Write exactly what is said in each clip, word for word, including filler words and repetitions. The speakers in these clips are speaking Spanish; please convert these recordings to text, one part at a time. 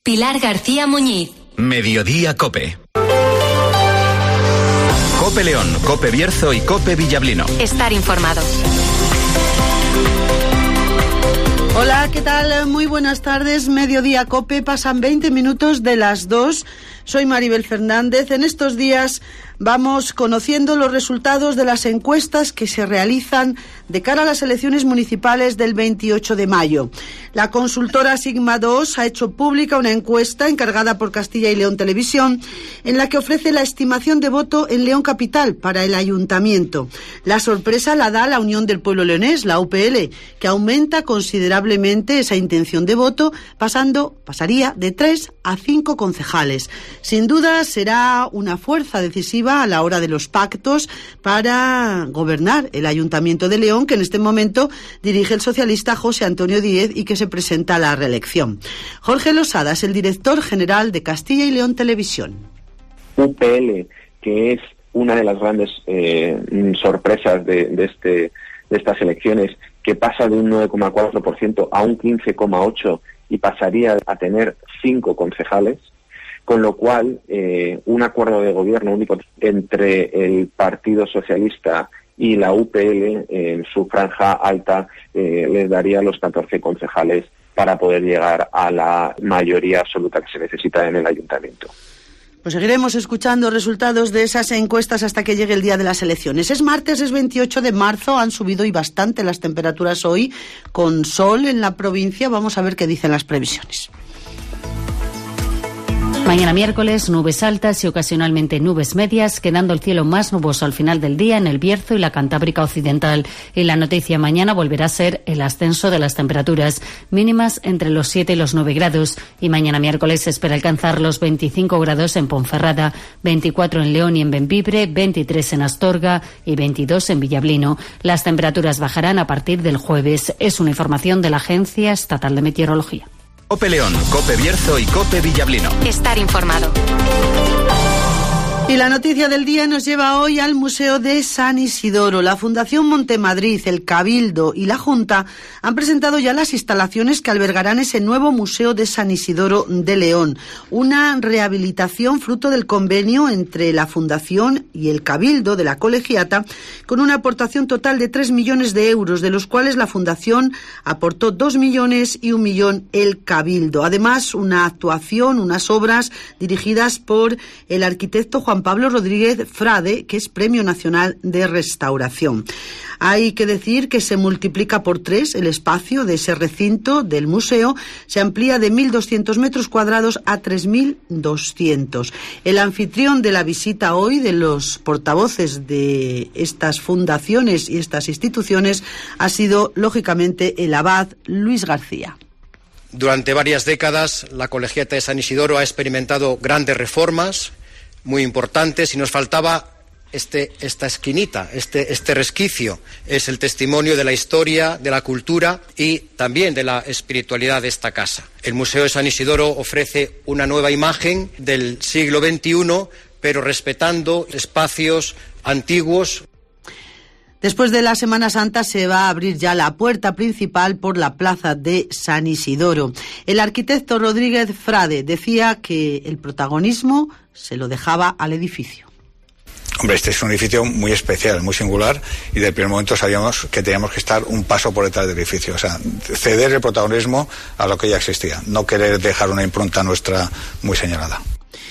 Pilar García Muñiz. Mediodía COPE. COPE León, COPE Bierzo y COPE Villablino. Estar informado. Hola, ¿qué tal? Muy buenas tardes. Mediodía COPE, pasan veinte minutos de las dos. Soy Maribel Fernández. En estos días vamos conociendo los resultados de las encuestas que se realizan de cara a las elecciones municipales del veintiocho de mayo. La consultora Sigma dos ha hecho pública una encuesta encargada por Castilla y León Televisión en la que ofrece la estimación de voto en León Capital para el ayuntamiento. La sorpresa la da la Unión del Pueblo Leonés, la U P L, que aumenta considerablemente esa intención de voto, pasando, pasaría de tres a cinco concejales. Sin duda será una fuerza decisiva a la hora de los pactos para gobernar el Ayuntamiento de León, que en este momento dirige el socialista José Antonio Díez y que se presenta a la reelección. Jorge Losada es el director general de Castilla y León Televisión. U P L, que es una de las grandes eh, sorpresas de, de, este, de estas elecciones, que pasa de un nueve coma cuatro por ciento a un quince coma ocho por ciento y pasaría a tener cinco concejales, con lo cual eh, un acuerdo de gobierno único entre el Partido Socialista y la U P L en su franja alta eh, les daría los catorce concejales para poder llegar a la mayoría absoluta que se necesita en el ayuntamiento. Pues seguiremos escuchando resultados de esas encuestas hasta que llegue el día de las elecciones. Es martes, es veintiocho de marzo, han subido y bastante las temperaturas hoy, con sol en la provincia. Vamos a ver qué dicen las previsiones. Mañana miércoles, nubes altas y ocasionalmente nubes medias, quedando el cielo más nuboso al final del día en el Bierzo y la Cantábrica Occidental. Y la noticia mañana volverá a ser el ascenso de las temperaturas mínimas entre los siete y los nueve grados. Y mañana miércoles se espera alcanzar los veinticinco grados en Ponferrada, veinticuatro en León y en Bembibre, veintitrés en Astorga y veintidós en Villablino. Las temperaturas bajarán a partir del jueves. Es una información de la Agencia Estatal de Meteorología. COPE León, COPE Bierzo y COPE Villablino. Estar informado. Y la noticia del día nos lleva hoy al Museo de San Isidoro. La Fundación Montemadrid, el Cabildo y la Junta han presentado ya las instalaciones que albergarán ese nuevo Museo de San Isidoro de León. Una rehabilitación fruto del convenio entre la Fundación y el Cabildo de la Colegiata, con una aportación total de tres millones de euros, de los cuales la Fundación aportó dos millones y un millón el Cabildo. Además, una actuación, unas obras dirigidas por el arquitecto Juan Pablo Rodríguez Frade, que es Premio Nacional de Restauración. Hay que decir que se multiplica por tres el espacio de ese recinto del museo, se amplía de mil doscientos metros cuadrados a tres mil doscientos. El anfitrión de la visita hoy, de los portavoces de estas fundaciones y estas instituciones, ha sido, lógicamente, el abad Luis García. Durante varias décadas, la Colegiata de San Isidoro ha experimentado grandes reformas muy importantes y nos faltaba este, esta esquinita, este, este resquicio. Es el testimonio de la historia, de la cultura y también de la espiritualidad de esta casa. El Museo de San Isidoro ofrece una nueva imagen del siglo veintiuno, pero respetando espacios antiguos. Después de la Semana Santa se va a abrir ya la puerta principal por la plaza de San Isidoro. El arquitecto Rodríguez Frade decía que el protagonismo se lo dejaba al edificio. Hombre, este es un edificio muy especial, muy singular, y del primer momento sabíamos que teníamos que estar un paso por detrás del edificio. O sea, ceder el protagonismo a lo que ya existía, no querer dejar una impronta nuestra muy señalada.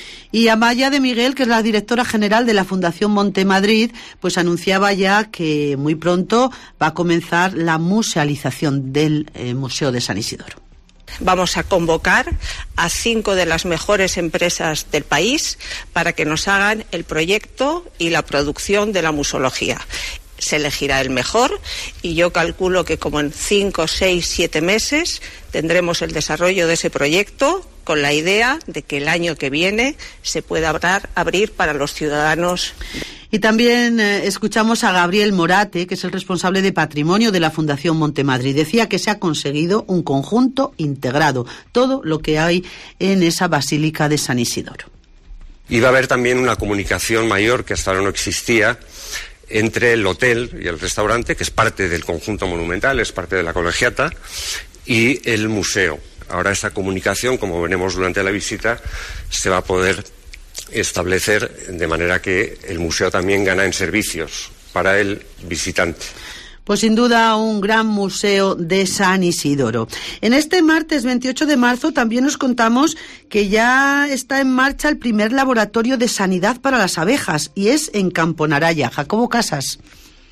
Y Amaya de Miguel, que es la directora general de la Fundación Montemadrid, pues anunciaba ya que muy pronto va a comenzar la musealización del eh, Museo de San Isidoro. Vamos a convocar a cinco de las mejores empresas del país para que nos hagan el proyecto y la producción de la museología. Se elegirá el mejor y yo calculo que como en cinco, seis, siete meses tendremos el desarrollo de ese proyecto, con la idea de que el año que viene se pueda abrir para los ciudadanos. Y también eh, escuchamos a Gabriel Morate, que es el responsable de patrimonio de la Fundación Montemadrid. Decía que se ha conseguido un conjunto integrado, todo lo que hay en esa Basílica de San Isidoro. Y va a haber también una comunicación mayor que hasta ahora no existía entre el hotel y el restaurante, que es parte del conjunto monumental, es parte de la colegiata, y el museo. Ahora esa comunicación, como veremos durante la visita, se va a poder establecer de manera que el museo también gana en servicios para el visitante. Pues sin duda un gran museo de San Isidoro. En este martes veintiocho de marzo también nos contamos que ya está en marcha el primer laboratorio de sanidad para las abejas y es en Camponaraya. Jacobo Casas.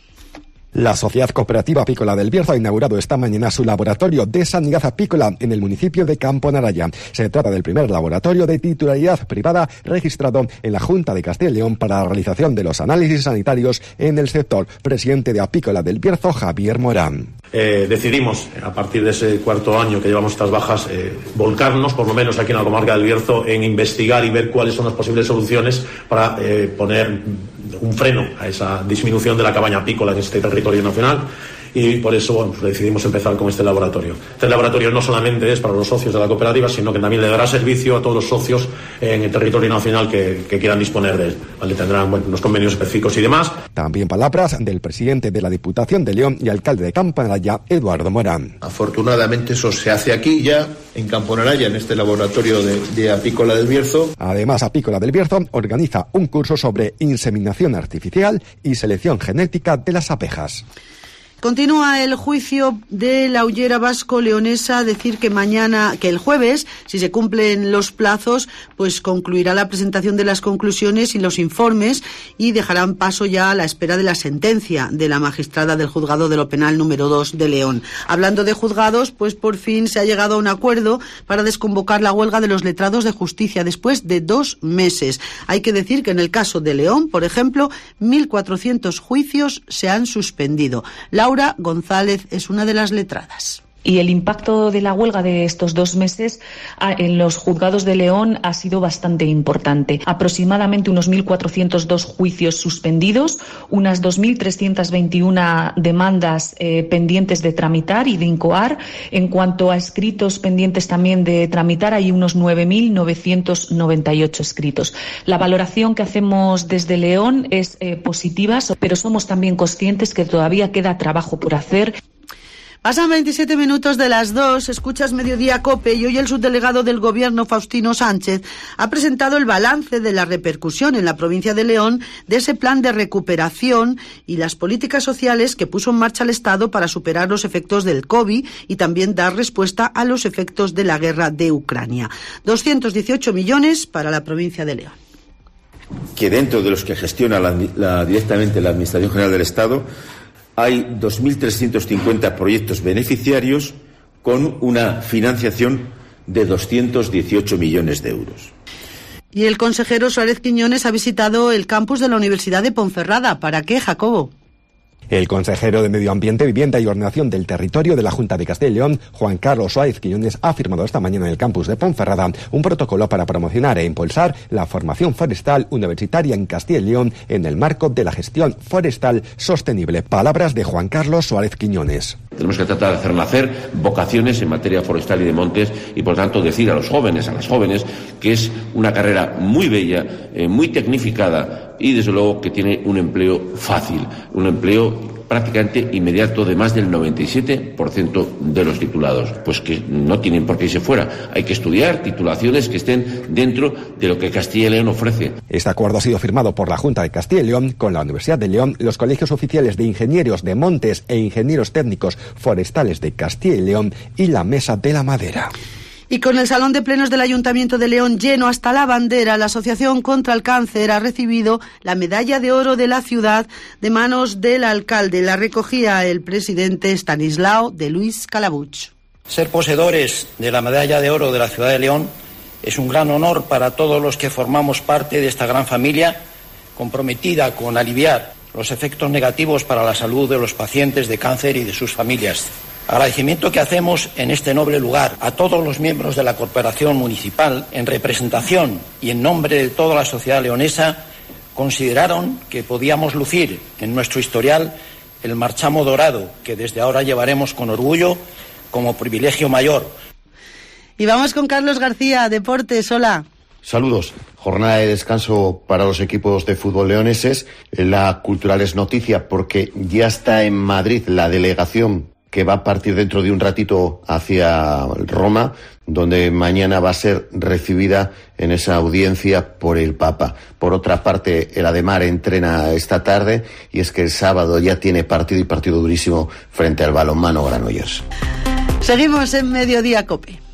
La Sociedad Cooperativa Apícola del Bierzo ha inaugurado esta mañana su laboratorio de sanidad apícola en el municipio de Camponaraya. Se trata del primer laboratorio de titularidad privada registrado en la Junta de Castilla y León para la realización de los análisis sanitarios en el sector. Presidente de Apícola del Bierzo, Javier Morán. Eh, decidimos, a partir de ese cuarto año que llevamos estas bajas, eh, volcarnos, por lo menos aquí en la comarca del Bierzo, en investigar y ver cuáles son las posibles soluciones para eh, poner un freno a esa disminución de la cabaña apícola en este territorio nacional. Y por eso bueno, pues decidimos empezar con este laboratorio. Este laboratorio no solamente es para los socios de la cooperativa, sino que también le dará servicio a todos los socios en el territorio nacional que, que quieran disponer de él. ¿Vale? Tendrán bueno, unos convenios específicos y demás. También palabras del presidente de la Diputación de León y alcalde de Camponaraya, Eduardo Morán. Afortunadamente eso se hace aquí ya, en Camponaraya, en este laboratorio de, de Apícola del Bierzo. Además, Apícola del Bierzo organiza un curso sobre inseminación artificial y selección genética de las abejas. Continúa el juicio de la Ullera Vasco-Leonesa, decir que mañana, que el jueves, si se cumplen los plazos, pues concluirá la presentación de las conclusiones y los informes y dejarán paso ya a la espera de la sentencia de la magistrada del juzgado de lo penal número dos de León. Hablando de juzgados, pues por fin se ha llegado a un acuerdo para desconvocar la huelga de los letrados de justicia después de dos meses. Hay que decir que en el caso de León, por ejemplo, mil cuatrocientos juicios se han suspendido. La Laura González es una de las letradas. Y el impacto de la huelga de estos dos meses en los juzgados de León ha sido bastante importante. Aproximadamente unos mil cuatrocientos dos juicios suspendidos, unas dos mil trescientas veintiuna demandas eh, pendientes de tramitar y de incoar. En cuanto a escritos pendientes también de tramitar, hay unos nueve mil novecientos noventa y ocho escritos. La valoración que hacemos desde León es eh, positiva, pero somos también conscientes que todavía queda trabajo por hacer. Pasan veintisiete minutos de las dos, escuchas Mediodía COPE y hoy el subdelegado del Gobierno, Faustino Sánchez, ha presentado el balance de la repercusión en la provincia de León de ese plan de recuperación y las políticas sociales que puso en marcha el Estado para superar los efectos del COVID y también dar respuesta a los efectos de la guerra de Ucrania. doscientos dieciocho millones para la provincia de León. Que dentro de los que gestiona la, la, directamente la Administración General del Estado, hay dos mil trescientos cincuenta proyectos beneficiarios con una financiación de doscientos dieciocho millones de euros. Y el consejero Suárez Quiñones ha visitado el campus de la Universidad de Ponferrada. ¿Para qué, Jacobo? El consejero de Medio Ambiente, Vivienda y Ordenación del Territorio de la Junta de Castilla y León, Juan Carlos Suárez Quiñones, ha firmado esta mañana en el campus de Ponferrada un protocolo para promocionar e impulsar la formación forestal universitaria en Castilla y León en el marco de la gestión forestal sostenible. Palabras de Juan Carlos Suárez Quiñones. Tenemos que tratar de hacer nacer vocaciones en materia forestal y de montes y, por tanto, decir a los jóvenes, a las jóvenes, que es una carrera muy bella, eh, muy tecnificada y, desde luego, que tiene un empleo fácil, un empleo prácticamente inmediato de más del noventa y siete por ciento de los titulados, pues que no tienen por qué irse fuera. Hay que estudiar titulaciones que estén dentro de lo que Castilla y León ofrece. Este acuerdo ha sido firmado por la Junta de Castilla y León con la Universidad de León, los colegios oficiales de ingenieros de montes e ingenieros técnicos forestales de Castilla y León y la Mesa de la Madera. Y con el Salón de Plenos del Ayuntamiento de León lleno hasta la bandera, la Asociación contra el Cáncer ha recibido la Medalla de Oro de la ciudad de manos del alcalde. La recogía el presidente Estanislao de Luis Calabuch. Ser poseedores de la Medalla de Oro de la ciudad de León es un gran honor para todos los que formamos parte de esta gran familia comprometida con aliviar los efectos negativos para la salud de los pacientes de cáncer y de sus familias. Agradecimiento que hacemos en este noble lugar a todos los miembros de la Corporación Municipal, en representación y en nombre de toda la sociedad leonesa, consideraron que podíamos lucir en nuestro historial el marchamo dorado que desde ahora llevaremos con orgullo como privilegio mayor. Y vamos con Carlos García, Deportes, hola. Saludos. Jornada de descanso para los equipos de fútbol leoneses. La Cultural es noticia porque ya está en Madrid la delegación que va a partir dentro de un ratito hacia Roma donde mañana va a ser recibida en esa audiencia por el Papa. Por otra parte, el Ademar entrena esta tarde y es que el sábado ya tiene partido y partido durísimo frente al balonmano Granollers. Seguimos en Mediodía COPE.